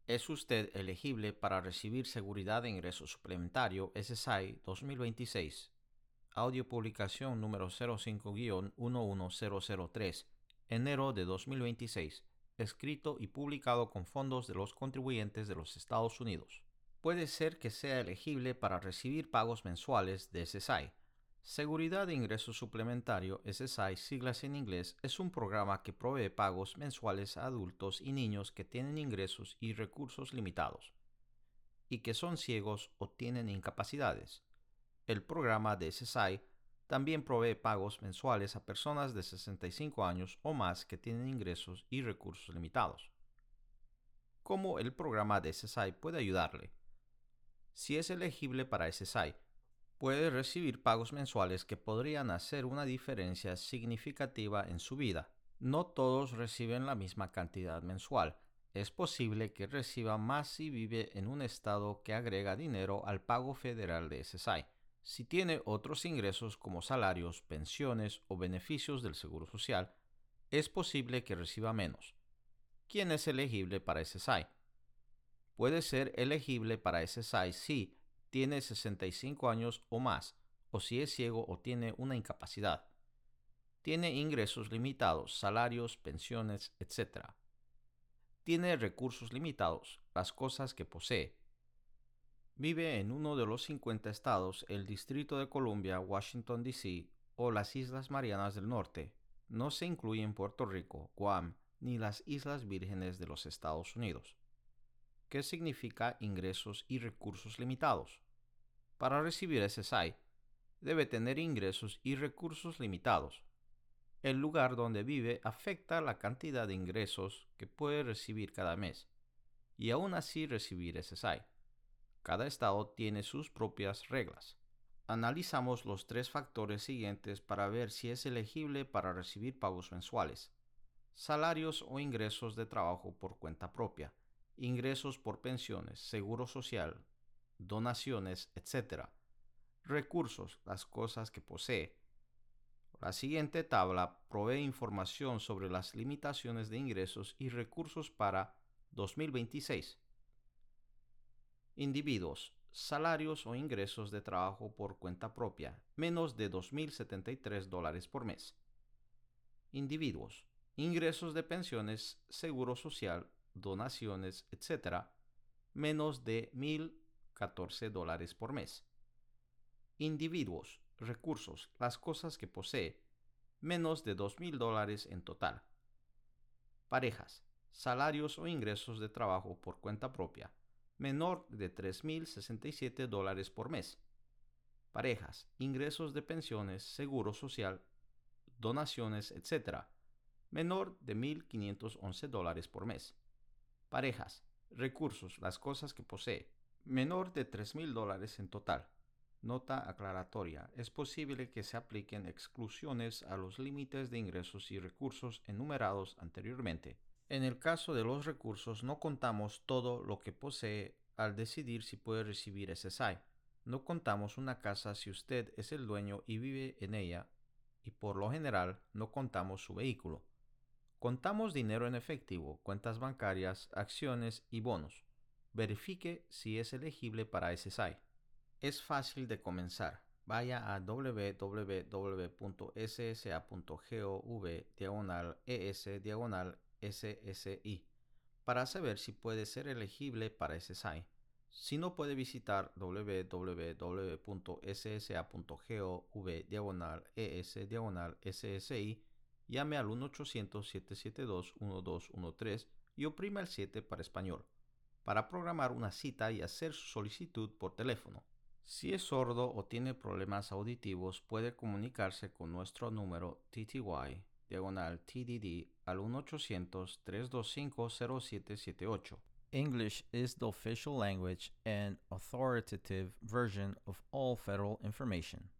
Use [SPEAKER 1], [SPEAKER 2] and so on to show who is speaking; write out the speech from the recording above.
[SPEAKER 1] ¿Es usted elegible para recibir Seguridad de Ingreso Suplementario SSI 2026? Audio publicación número 05-11003, enero de 2026, escrito y publicado con fondos de los contribuyentes de los Estados Unidos. Puede ser que sea elegible para recibir pagos mensuales de SSI. Seguridad de Ingreso Suplementario, SSI, siglas en inglés, es un programa que provee pagos mensuales a adultos y niños que tienen ingresos y recursos limitados y que son ciegos o tienen incapacidades. El programa de SSI también provee pagos mensuales a personas de 65 años o más que tienen ingresos y recursos limitados. ¿Cómo el programa de SSI puede ayudarle? Si es elegible para SSI, puede recibir pagos mensuales que podrían hacer una diferencia significativa en su vida. No todos reciben la misma cantidad mensual. Es posible que reciba más si vive en un estado que agrega dinero al pago federal de SSI. Si tiene otros ingresos como salarios, pensiones o beneficios del Seguro Social, es posible que reciba menos. ¿Quién es elegible para SSI? Puede ser elegible para SSI si tiene 65 años o más, o si es ciego o tiene una incapacidad. Tiene ingresos limitados, salarios, pensiones, etc. Tiene recursos limitados, las cosas que posee. Vive en uno de los 50 estados, el Distrito de Columbia, Washington, D.C. o las Islas Marianas del Norte. No se incluyen Puerto Rico, Guam, ni las Islas Vírgenes de los Estados Unidos. ¿Qué significa ingresos y recursos limitados? Para recibir SSI, debe tener ingresos y recursos limitados. El lugar donde vive afecta la cantidad de ingresos que puede recibir cada mes, y aún así recibir SSI. Cada estado tiene sus propias reglas. Analizamos los tres factores siguientes para ver si es elegible para recibir pagos mensuales: salarios o ingresos de trabajo por cuenta propia, ingresos por pensiones, seguro social, donaciones, etc. Recursos, las cosas que posee. La siguiente tabla provee información sobre las limitaciones de ingresos y recursos para 2026. Individuos, salarios o ingresos de trabajo por cuenta propia, menos de $2,073 por mes. Individuos, ingresos de pensiones, seguro social, donaciones, etc., menos de $1,014 por mes. Individuos, recursos, las cosas que posee, menos de $2,000 en total. Parejas, salarios o ingresos de trabajo por cuenta propia, menor de $3,067 por mes. Parejas, ingresos de pensiones, seguro social, donaciones, etc., menor de $1,511 por mes. Parejas, recursos, las cosas que posee, menor de $3,000 en total. Nota aclaratoria: es posible que se apliquen exclusiones a los límites de ingresos y recursos enumerados anteriormente. En el caso de los recursos, no contamos todo lo que posee al decidir si puede recibir SSI. No contamos una casa si usted es el dueño y vive en ella, y por lo general no contamos su vehículo. Contamos dinero en efectivo, cuentas bancarias, acciones y bonos. Verifique si es elegible para SSI. Es fácil de comenzar. Vaya a www.ssa.gov/ES/SSI para saber si puede ser elegible para SSI. Si no puede visitar www.ssa.gov/ES/SSI, llame al 1-800-772-1213 y oprima el 7 para español, para programar una cita y hacer su solicitud por teléfono. Si es sordo o tiene problemas auditivos, puede comunicarse con nuestro número TTY/TDD al 1-800-325-0778. English is the official language and authoritative version of all federal information.